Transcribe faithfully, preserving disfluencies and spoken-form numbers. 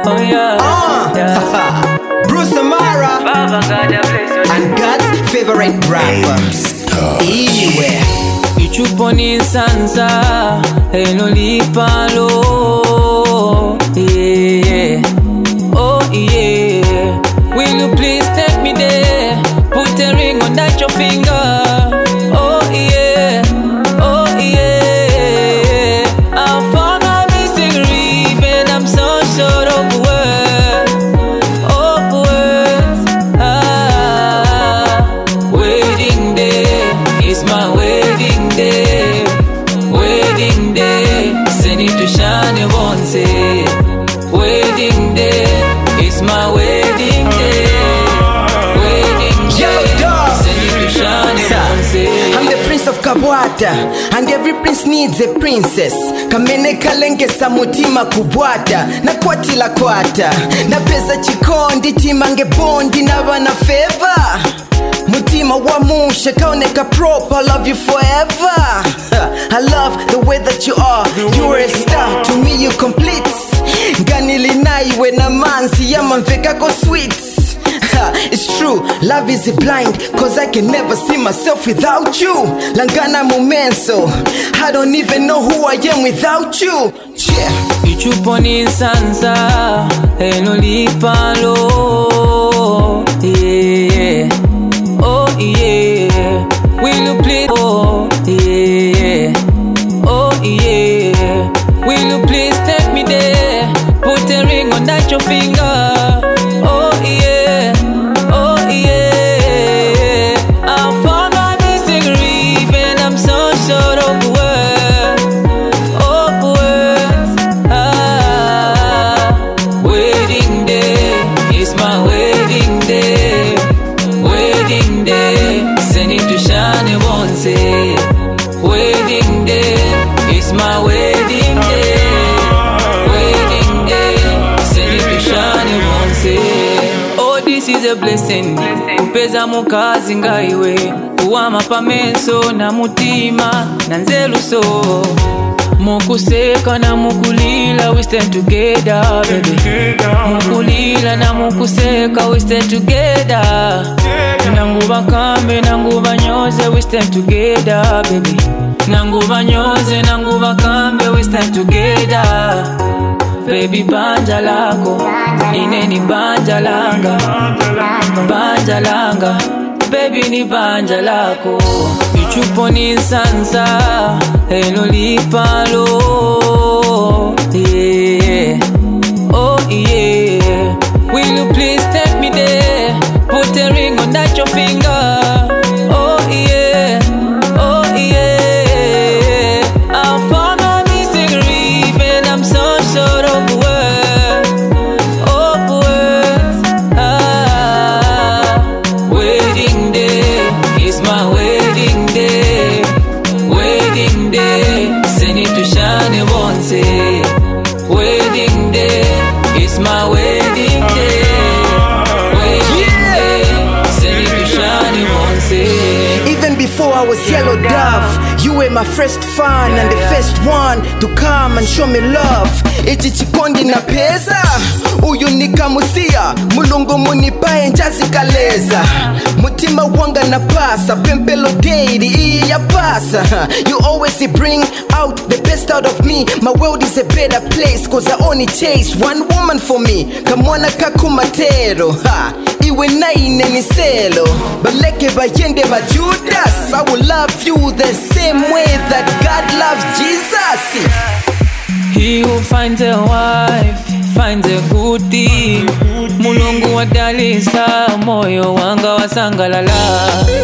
Oh yeah, uh. yeah. Bruce Amara, Baba God bless you. and God's favorite rapper. Anywhere. Ichuponi sansa, eno lipalo. Yeah, oh yeah. Will you please take me there? Put a ring on that your finger. Oh yeah, oh yeah. I found my missing ribbon. I'm so short of words, of words. Ah, wedding day is my wedding day, wedding day. Send it to shine, it won't say. Wedding day is my wedding day. I'm the prince of Kabwata, and every prince needs a princess. Kamene kalenge samutima kubwata, na kwati la kwata, na pesa chikondi timange bondi na wana favor. Mutima wa mushe kaoneka proper, I love you forever. I love the way that you are, you're a star, to me you complete. Ganili naiwe na mansi yama mvekako sweet. It's true, love is blind, cause I can never see myself without you. Langana mumenso, I don't even know who I am without you. Yeah. Ichuponi sansa, eno lipalo. Yeah, oh yeah. Will you please, oh yeah, oh yeah. Will you please take me there? Put a ring on that your finger. Oh yeah, oh yeah. I found my missing ribbon. I'm so short of words, of words. Ah, wedding day is my wedding day, wedding day. Send it to shine, it won't say. Wedding day is my wedding day, wedding day. Send it to shine, it won't say. Oh, this is a blessing. Kupeza mukazi ngaiwe, kuwama pameso na mutima na nzeluso. Mukuseka na mukulila, we stand together, baby. Mukulila na mukuseka, we stand together. Nanguba kambe, nanguba nyoze, we stand together, baby. Nanguba nyoze, nanguba kambe, we stand together. Baby banja lako, ineni banja langa, banja langa. Baby ni banja lako. Ichuponi sansa, eno lipalo. Yeah, oh yeah. Will you please take me there? Put a ring on that your finger. Oh yeah, oh yeah. I found my missing ribbon. I'm so short of words, of words. Ah, wedding day is my wedding day, wedding day. Send it to shine, it won't say. Wedding day is my wedding day. Even before I was Yellow Dove, you were my first fan and the first one to come and show me love. Ichi chikondi na pesa, uyu nikamusia, mulungu munipae njazi kaleza. Mutima wanga na pasa, pempelo deidi iya ya pasa. You always bring out the best out of me. My world is a better place, cause I only chase one woman for me. Kamwana kakumatero, ha. Iwe naine ni selo, baleke bayende ba Judas. I will love you the same way that God loves Jesus. He who finds a wife finds a good thing. Mulungu wadalisa, moyo wanga wasangalala.